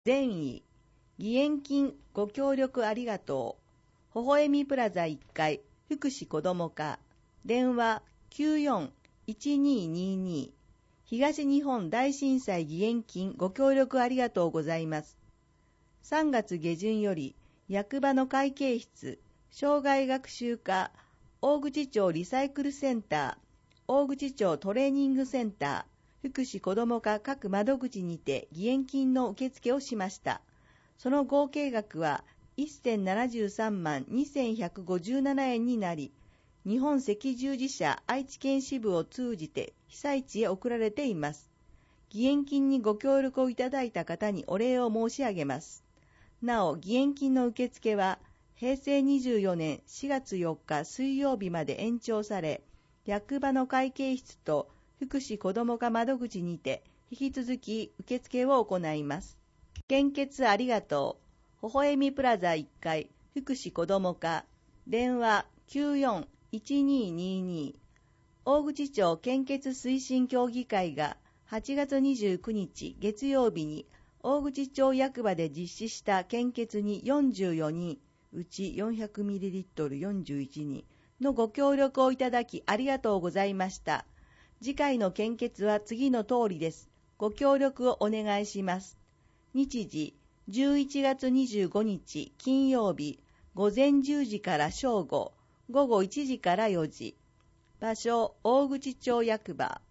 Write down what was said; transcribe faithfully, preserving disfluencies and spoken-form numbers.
善意、義援金ご協力ありがとう。微笑みプラザいっかい、福祉子ども課、電話 きゅうよんいちにーにーにー。東日本大震災義援金ご協力ありがとうございます。さんがつ下旬より、役場の会計室、障害学習課、大口町リサイクルセンター、大口町トレーニングセンター、福祉子ども課各窓口にて義援金の受付をしました。その合計額はせんななじゅうさんまんにせんひゃくごじゅうななえんになり、日本赤十字社愛知県支部を通じて被災地へ送られています。義援金にご協力をいただいた方にお礼を申し上げます。なお、義援金の受付はへいせいにじゅうよねんしがつよっか水曜日まで延長され、役場の会計室と福祉子ども課窓口にて引き続き受付を行います。献血ありがとう。微笑みプラザいっかい、福祉子ども課、電話 きゅうよんいちにーにーにー。大口町献血推進協議会がはちがつにじゅうくにち月曜日に大口町役場で実施した献血によんじゅうよにん、うち よんひゃくミリリットルよんじゅういちにんのご協力をいただきありがとうございました。次回の献血は次の通りです。ご協力をお願いします。日時、じゅういちがつにじゅうごにち金曜日、午前じゅうじから正午、午後いちじからよじ。場所、大口町役場。